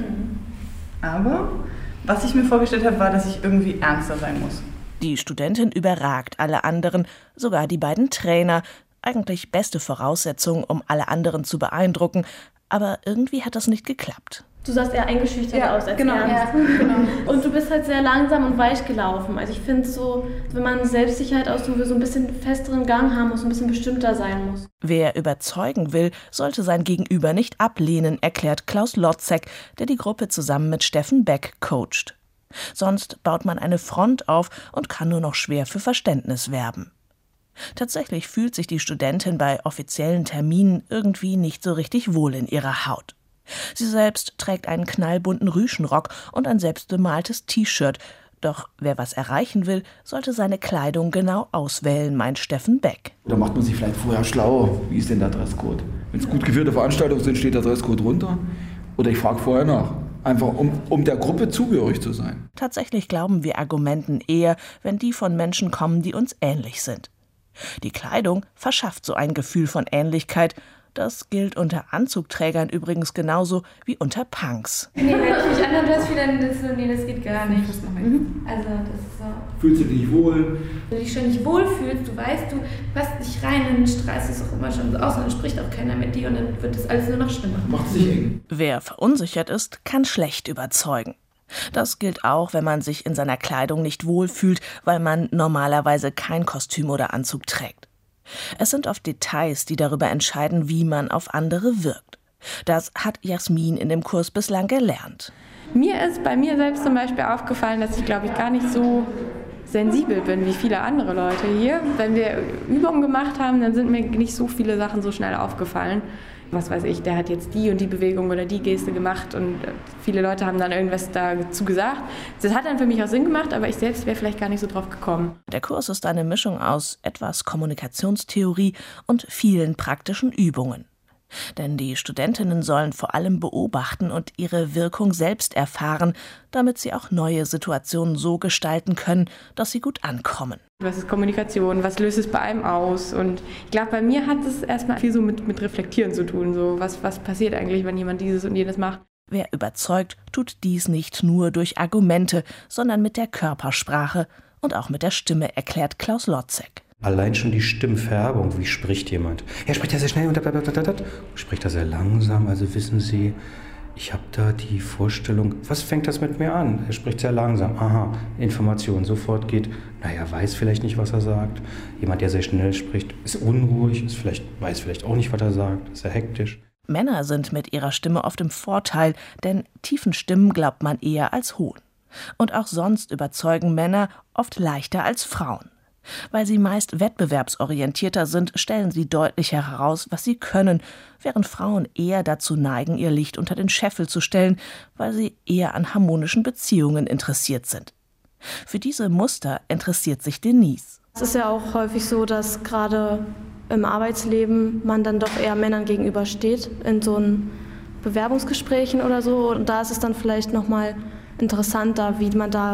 Aber was ich mir vorgestellt habe, war, dass ich irgendwie ernster sein muss. Die Studentin überragt alle anderen, sogar die beiden Trainer. Eigentlich beste Voraussetzung, um alle anderen zu beeindrucken. Aber irgendwie hat das nicht geklappt. Du sahst eher eingeschüchtert aus als genau. ernst. Ja, genau. Und du bist halt sehr langsam und weich gelaufen. Also ich finde so, wenn man Selbstsicherheit ausdrücken will, so ein bisschen festeren Gang haben muss, ein bisschen bestimmter sein muss. Wer überzeugen will, sollte sein Gegenüber nicht ablehnen, erklärt Klaus Lotzek, der die Gruppe zusammen mit Steffen Beck coacht. Sonst baut man eine Front auf und kann nur noch schwer für Verständnis werben. Tatsächlich fühlt sich die Studentin bei offiziellen Terminen irgendwie nicht so richtig wohl in ihrer Haut. Sie selbst trägt einen knallbunten Rüschenrock und ein selbstbemaltes T-Shirt. Doch wer was erreichen will, sollte seine Kleidung genau auswählen, meint Steffen Beck. Da macht man sich vielleicht vorher schlau, wie ist denn der Dresscode? Wenn es gut geführte Veranstaltungen sind, steht der Dresscode runter. Oder ich frage vorher nach, einfach um der Gruppe zugehörig zu sein. Tatsächlich glauben wir Argumenten eher, wenn die von Menschen kommen, die uns ähnlich sind. Die Kleidung verschafft so ein Gefühl von Ähnlichkeit. Das gilt unter Anzugträgern übrigens genauso wie unter Punks. Nee, wenn ich mich anders fühle, dann das geht gar nicht. Also das ist so. Fühlst du dich nicht wohl? Wenn du dich schon nicht wohlfühlst, du weißt, du passt nicht rein, dann strahlst es auch immer schon so aus und dann spricht auch keiner mit dir und dann wird das alles nur noch schlimmer. Macht sich eng. Wer verunsichert ist, kann schlecht überzeugen. Das gilt auch, wenn man sich in seiner Kleidung nicht wohlfühlt, weil man normalerweise kein Kostüm oder Anzug trägt. Es sind oft Details, die darüber entscheiden, wie man auf andere wirkt. Das hat Jasmin in dem Kurs bislang gelernt. Mir ist bei mir selbst zum Beispiel aufgefallen, dass ich, glaube ich, gar nicht so sensibel bin wie viele andere Leute hier. Wenn wir Übungen gemacht haben, dann sind mir nicht so viele Sachen so schnell aufgefallen. Was weiß ich, der hat jetzt die und die Bewegung oder die Geste gemacht und viele Leute haben dann irgendwas dazu gesagt. Das hat dann für mich auch Sinn gemacht, aber ich selbst wäre vielleicht gar nicht so drauf gekommen. Der Kurs ist eine Mischung aus etwas Kommunikationstheorie und vielen praktischen Übungen. Denn die Studentinnen sollen vor allem beobachten und ihre Wirkung selbst erfahren, damit sie auch neue Situationen so gestalten können, dass sie gut ankommen. Was ist Kommunikation? Was löst es bei einem aus? Und ich glaube, bei mir hat es erstmal viel so mit Reflektieren zu tun. So, was passiert eigentlich, wenn jemand dieses und jenes macht? Wer überzeugt, tut dies nicht nur durch Argumente, sondern mit der Körpersprache und auch mit der Stimme, erklärt Klaus Lotzek. Allein schon die Stimmfärbung, wie spricht jemand? Er spricht ja sehr schnell und spricht er sehr langsam, also wissen Sie, ich habe da die Vorstellung, was fängt das mit mir an? Er spricht sehr langsam, aha, Information, sofort geht, weiß vielleicht nicht, was er sagt. Jemand, der sehr schnell spricht, ist unruhig, weiß vielleicht auch nicht, was er sagt, ist sehr hektisch. Männer sind mit ihrer Stimme oft im Vorteil, denn tiefen Stimmen glaubt man eher als hohen. Und auch sonst überzeugen Männer oft leichter als Frauen. Weil sie meist wettbewerbsorientierter sind, stellen sie deutlicher heraus, was sie können, während Frauen eher dazu neigen, ihr Licht unter den Scheffel zu stellen, weil sie eher an harmonischen Beziehungen interessiert sind. Für diese Muster interessiert sich Denise. Es ist ja auch häufig so, dass gerade im Arbeitsleben man dann doch eher Männern gegenübersteht, in so Bewerbungsgesprächen oder so. Und da ist es dann vielleicht nochmal interessanter, wie man da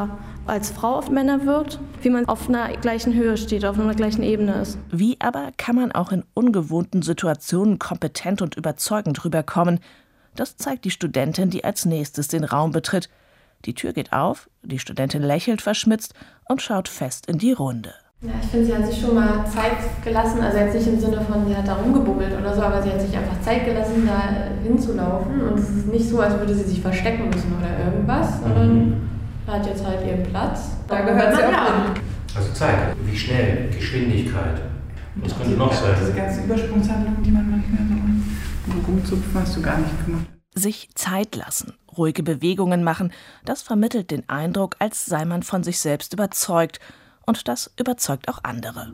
als Frau auf Männer wirkt, wie man auf einer gleichen Höhe steht, auf einer gleichen Ebene ist. Wie aber kann man auch in ungewohnten Situationen kompetent und überzeugend rüberkommen? Das zeigt die Studentin, die als nächstes den Raum betritt. Die Tür geht auf, die Studentin lächelt verschmitzt und schaut fest in die Runde. Ja, ich finde, sie hat sich schon mal Zeit gelassen, also jetzt nicht im Sinne von, sie hat da rumgebummelt oder so, aber sie hat sich einfach Zeit gelassen, da hinzulaufen. Und es ist nicht so, als würde sie sich verstecken müssen oder irgendwas, sondern hat jetzt halt ihren Platz. Da gehört sie auch hin. Also Zeit, wie schnell, Geschwindigkeit. Was könnte noch sein? Diese ganzen Übersprungshandlungen, die man manchmal so rumzupfen, hast du gar nicht gemacht. Sich Zeit lassen, ruhige Bewegungen machen, das vermittelt den Eindruck, als sei man von sich selbst überzeugt. Und das überzeugt auch andere.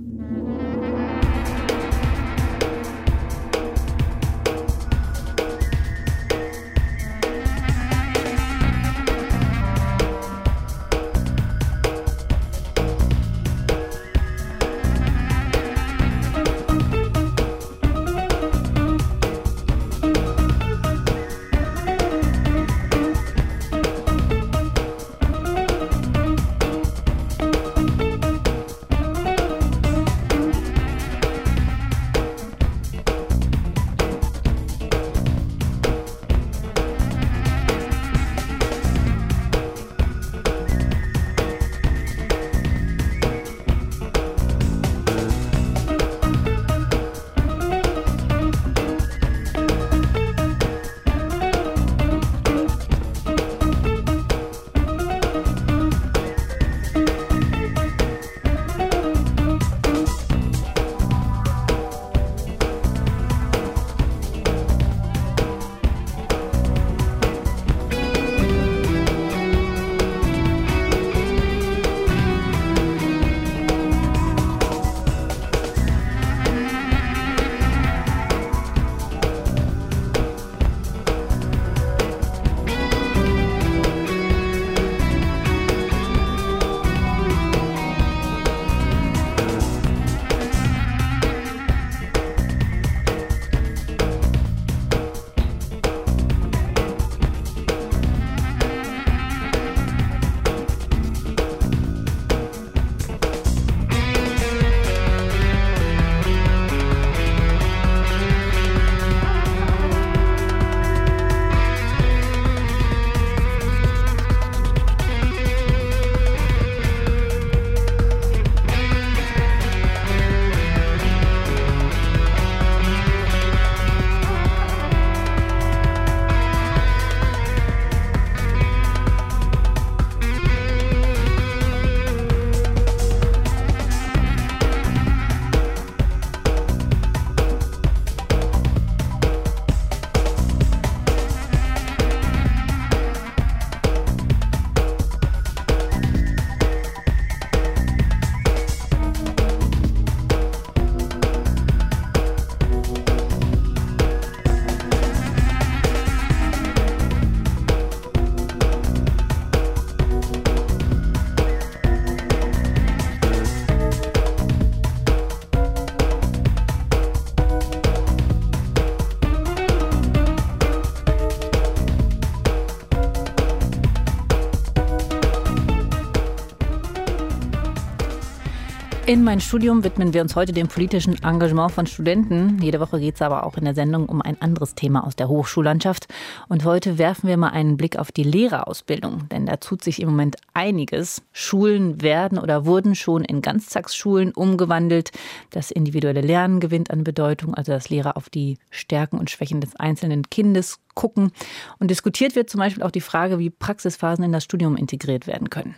In mein Studium widmen wir uns heute dem politischen Engagement von Studenten. Jede Woche geht es aber auch in der Sendung um ein anderes Thema aus der Hochschullandschaft. Und heute werfen wir mal einen Blick auf die Lehrerausbildung, denn da tut sich im Moment einiges. Schulen werden oder wurden schon in Ganztagsschulen umgewandelt. Das individuelle Lernen gewinnt an Bedeutung, also dass Lehrer auf die Stärken und Schwächen des einzelnen Kindes gucken. Und diskutiert wird zum Beispiel auch die Frage, wie Praxisphasen in das Studium integriert werden können.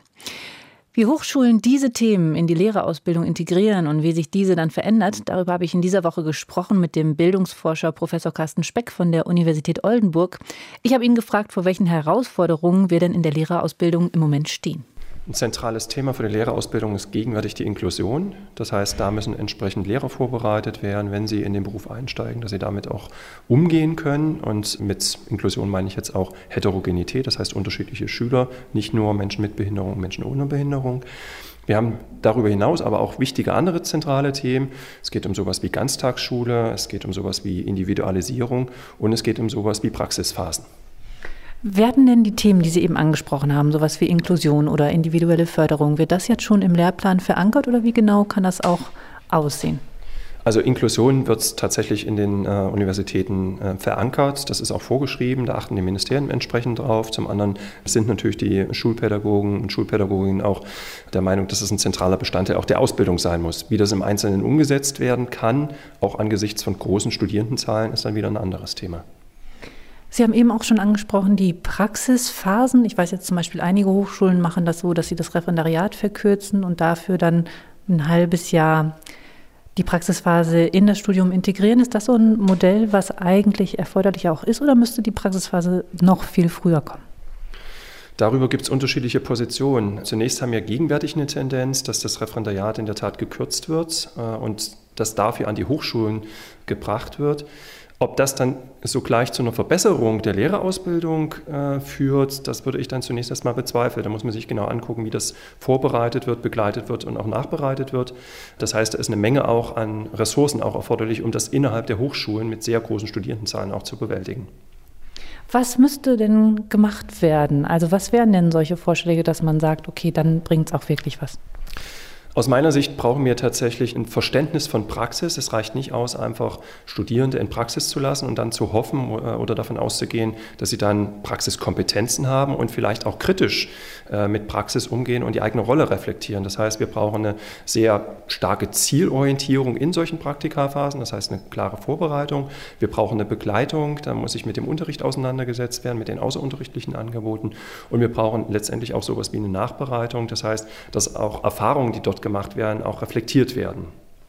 Wie Hochschulen diese Themen in die Lehrerausbildung integrieren und wie sich diese dann verändert, darüber habe ich in dieser Woche gesprochen mit dem Bildungsforscher Professor Carsten Speck von der Universität Oldenburg. Ich habe ihn gefragt, vor welchen Herausforderungen wir denn in der Lehrerausbildung im Moment stehen. Ein zentrales Thema für die Lehrerausbildung ist gegenwärtig die Inklusion. Das heißt, da müssen entsprechend Lehrer vorbereitet werden, wenn sie in den Beruf einsteigen, dass sie damit auch umgehen können. Und mit Inklusion meine ich jetzt auch Heterogenität, das heißt unterschiedliche Schüler, nicht nur Menschen mit Behinderung, Menschen ohne Behinderung. Wir haben darüber hinaus aber auch wichtige andere zentrale Themen. Es geht um sowas wie Ganztagsschule, es geht um sowas wie Individualisierung und es geht um sowas wie Praxisphasen. Werden denn die Themen, die Sie eben angesprochen haben, sowas wie Inklusion oder individuelle Förderung, wird das jetzt schon im Lehrplan verankert oder wie genau kann das auch aussehen? Also Inklusion wird tatsächlich in den Universitäten verankert. Das ist auch vorgeschrieben, da achten die Ministerien entsprechend drauf. Zum anderen sind natürlich die Schulpädagogen und Schulpädagoginnen auch der Meinung, dass es ein zentraler Bestandteil auch der Ausbildung sein muss. Wie das im Einzelnen umgesetzt werden kann, auch angesichts von großen Studierendenzahlen, ist dann wieder ein anderes Thema. Sie haben eben auch schon angesprochen, die Praxisphasen. Ich weiß jetzt zum Beispiel, einige Hochschulen machen das so, dass sie das Referendariat verkürzen und dafür dann ein halbes Jahr die Praxisphase in das Studium integrieren. Ist das so ein Modell, was eigentlich erforderlich auch ist, oder müsste die Praxisphase noch viel früher kommen? Darüber gibt es unterschiedliche Positionen. Zunächst haben wir gegenwärtig eine Tendenz, dass das Referendariat in der Tat gekürzt wird und das dafür an die Hochschulen gebracht wird. Ob das dann sogleich zu einer Verbesserung der Lehrerausbildung führt, das würde ich dann zunächst erstmal bezweifeln. Da muss man sich genau angucken, wie das vorbereitet wird, begleitet wird und auch nachbereitet wird. Das heißt, da ist eine Menge auch an Ressourcen auch erforderlich, um das innerhalb der Hochschulen mit sehr großen Studierendenzahlen auch zu bewältigen. Was müsste denn gemacht werden? Also was wären denn solche Vorschläge, dass man sagt, okay, dann bringt es auch wirklich was? Aus meiner Sicht brauchen wir tatsächlich ein Verständnis von Praxis. Es reicht nicht aus, einfach Studierende in Praxis zu lassen und dann zu hoffen oder davon auszugehen, dass sie dann Praxiskompetenzen haben und vielleicht auch kritisch mit Praxis umgehen und die eigene Rolle reflektieren. Das heißt, wir brauchen eine sehr starke Zielorientierung in solchen Praktikaphasen, das heißt eine klare Vorbereitung. Wir brauchen eine Begleitung, da muss sich mit dem Unterricht auseinandergesetzt werden, mit den außerunterrichtlichen Angeboten. Und wir brauchen letztendlich auch sowas wie eine Nachbereitung, das heißt, dass auch Erfahrungen, die dort gemacht werden, auch reflektiert werden.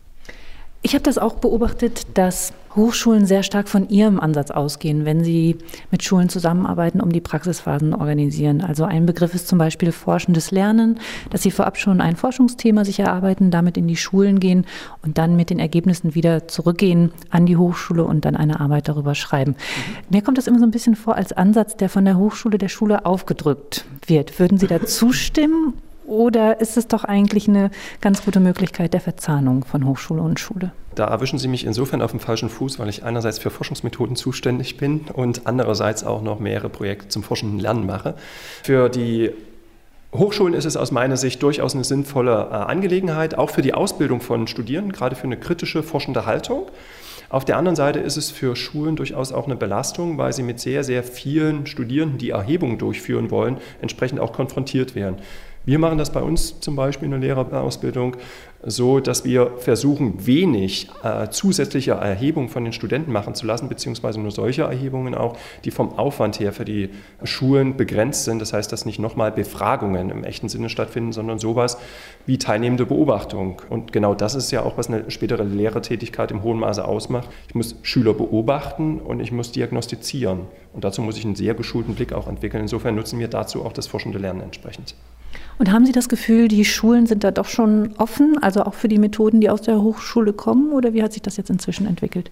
Ich habe das auch beobachtet, dass Hochschulen sehr stark von ihrem Ansatz ausgehen, wenn sie mit Schulen zusammenarbeiten, um die Praxisphasen organisieren. Also ein Begriff ist zum Beispiel forschendes Lernen, dass sie vorab schon ein Forschungsthema sich erarbeiten, damit in die Schulen gehen und dann mit den Ergebnissen wieder zurückgehen an die Hochschule und dann eine Arbeit darüber schreiben. Mir kommt das immer so ein bisschen vor als Ansatz, der von der Hochschule der Schule aufgedrückt wird. Würden Sie da zustimmen? Oder ist es doch eigentlich eine ganz gute Möglichkeit der Verzahnung von Hochschule und Schule? Da erwischen Sie mich insofern auf dem falschen Fuß, weil ich einerseits für Forschungsmethoden zuständig bin und andererseits auch noch mehrere Projekte zum forschenden Lernen mache. Für die Hochschulen ist es aus meiner Sicht durchaus eine sinnvolle Angelegenheit, auch für die Ausbildung von Studierenden, gerade für eine kritische forschende Haltung. Auf der anderen Seite ist es für Schulen durchaus auch eine Belastung, weil sie mit sehr, sehr vielen Studierenden, die Erhebungen durchführen wollen, entsprechend auch konfrontiert werden. Wir machen das bei uns zum Beispiel in der Lehrerausbildung so, dass wir versuchen, wenig zusätzliche Erhebungen von den Studenten machen zu lassen, beziehungsweise nur solche Erhebungen auch, die vom Aufwand her für die Schulen begrenzt sind. Das heißt, dass nicht nochmal Befragungen im echten Sinne stattfinden, sondern sowas wie teilnehmende Beobachtung. Und genau das ist ja auch, was eine spätere Lehrertätigkeit im hohen Maße ausmacht. Ich muss Schüler beobachten und ich muss diagnostizieren. Und dazu muss ich einen sehr geschulten Blick auch entwickeln. Insofern nutzen wir dazu auch das forschende Lernen entsprechend. Und haben Sie das Gefühl, die Schulen sind da doch schon offen, also auch für die Methoden, die aus der Hochschule kommen? Oder wie hat sich das jetzt inzwischen entwickelt?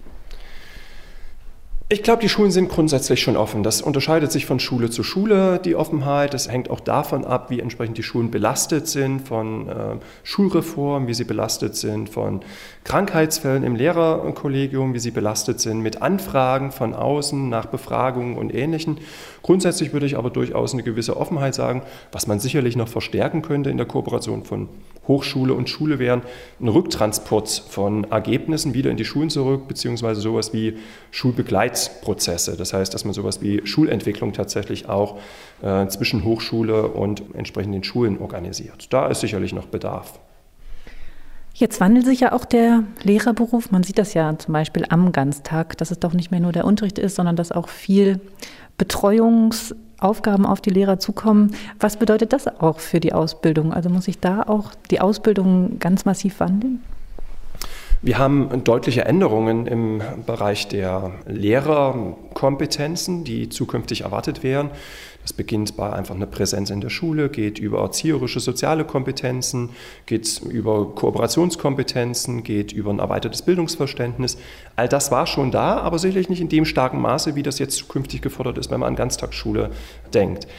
Ich glaube, die Schulen sind grundsätzlich schon offen. Das unterscheidet sich von Schule zu Schule, die Offenheit. Das hängt auch davon ab, wie entsprechend die Schulen belastet sind von Schulreform, wie sie belastet sind von Krankheitsfällen im Lehrerkollegium, wie sie belastet sind mit Anfragen von außen nach Befragungen und Ähnlichem. Grundsätzlich würde ich aber durchaus eine gewisse Offenheit sagen, was man sicherlich noch verstärken könnte in der Kooperation von Hochschule und Schule wären ein Rücktransport von Ergebnissen wieder in die Schulen zurück, beziehungsweise sowas wie Schulbegleitprozesse. Das heißt, dass man sowas wie Schulentwicklung tatsächlich auch zwischen Hochschule und entsprechenden Schulen organisiert. Da ist sicherlich noch Bedarf. Jetzt wandelt sich ja auch der Lehrerberuf. Man sieht das ja zum Beispiel am Ganztag, dass es doch nicht mehr nur der Unterricht ist, sondern dass auch viel Betreuungsaufgaben auf die Lehrer zukommen. Was bedeutet das auch für die Ausbildung? Also muss sich da auch die Ausbildung ganz massiv wandeln? Wir haben deutliche Änderungen im Bereich der Lehrerkompetenzen, die zukünftig erwartet werden. Das beginnt bei einfach einer Präsenz in der Schule, geht über erzieherische, soziale Kompetenzen, geht über Kooperationskompetenzen, geht über ein erweitertes Bildungsverständnis. All das war schon da, aber sicherlich nicht in dem starken Maße, wie das jetzt zukünftig gefordert ist, wenn man an Ganztagsschule denkt.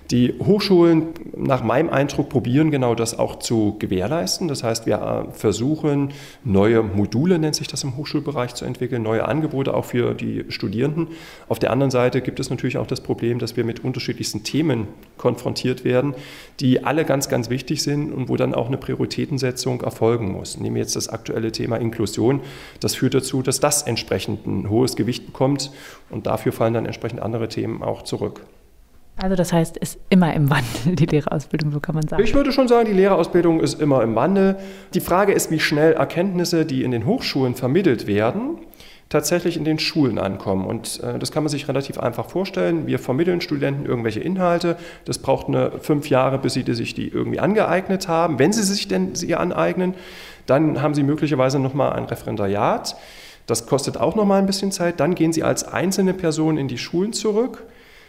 Die Hochschulen, nach meinem Eindruck, probieren genau das auch zu gewährleisten. Das heißt, wir versuchen, neue Module, nennt sich das im Hochschulbereich, zu entwickeln, neue Angebote auch für die Studierenden. Auf der anderen Seite gibt es natürlich auch das Problem, dass wir mit unterschiedlichsten Themen konfrontiert werden, die alle ganz, ganz wichtig sind und wo dann auch eine Prioritätensetzung erfolgen muss. Nehmen wir jetzt das aktuelle Thema Inklusion. Das führt dazu, dass das entsprechend ein hohes Gewicht bekommt und dafür fallen dann entsprechend andere Themen auch zurück. Also das heißt, ist immer im Wandel, die Lehrerausbildung, so kann man sagen. Ich würde schon sagen, die Lehrerausbildung ist immer im Wandel. Die Frage ist, wie schnell Erkenntnisse, die in den Hochschulen vermittelt werden, tatsächlich in den Schulen ankommen. Und das kann man sich relativ einfach vorstellen. Wir vermitteln Studenten irgendwelche Inhalte. Das braucht 5 Jahre, bis sie sich die irgendwie angeeignet haben. Wenn sie sich denn sie aneignen, dann haben sie möglicherweise nochmal ein Referendariat. Das kostet auch nochmal ein bisschen Zeit. Dann gehen sie als einzelne Person in die Schulen zurück,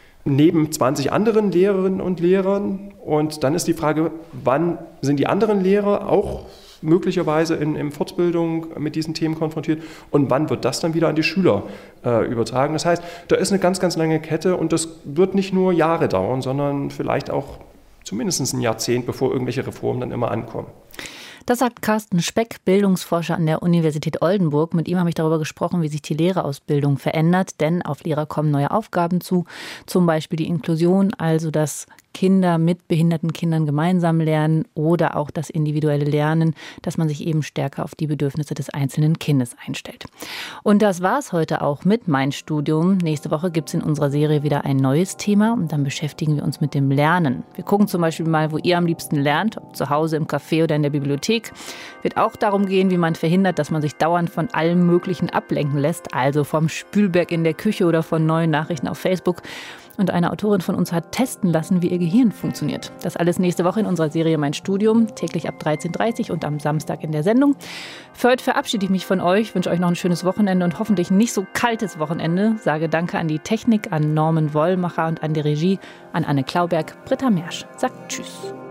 neben 20 anderen Lehrerinnen und Lehrern. Und dann ist die Frage, wann sind die anderen Lehrer auch möglicherweise in Fortbildung mit diesen Themen konfrontiert und wann wird das dann wieder an die Schüler übertragen. Das heißt, da ist eine ganz, ganz lange Kette und das wird nicht nur Jahre dauern, sondern vielleicht auch zumindest ein Jahrzehnt, bevor irgendwelche Reformen dann immer ankommen. Das sagt Carsten Speck, Bildungsforscher an der Universität Oldenburg. Mit ihm habe ich darüber gesprochen, wie sich die Lehrerausbildung verändert, denn auf Lehrer kommen neue Aufgaben zu, zum Beispiel die Inklusion, also dass Kinder mit behinderten Kindern gemeinsam lernen oder auch das individuelle Lernen, dass man sich eben stärker auf die Bedürfnisse des einzelnen Kindes einstellt. Und das war es heute auch mit Mein Studium. Nächste Woche gibt es in unserer Serie wieder ein neues Thema und dann beschäftigen wir uns mit dem Lernen. Wir gucken zum Beispiel mal, wo ihr am liebsten lernt, ob zu Hause, im Café oder in der Bibliothek. Wird auch darum gehen, wie man verhindert, dass man sich dauernd von allem Möglichen ablenken lässt, also vom Spülberg in der Küche oder von neuen Nachrichten auf Facebook. Und eine Autorin von uns hat testen lassen, wie ihr Gehirn funktioniert. Das alles nächste Woche in unserer Serie Mein Studium, täglich ab 13:30 Uhr und am Samstag in der Sendung. Für heute verabschiede ich mich von euch, wünsche euch noch ein schönes Wochenende und hoffentlich nicht so kaltes Wochenende. Sage Danke an die Technik, an Norman Wollmacher und an die Regie, an Anne Klauberg. Britta Mersch sagt Tschüss.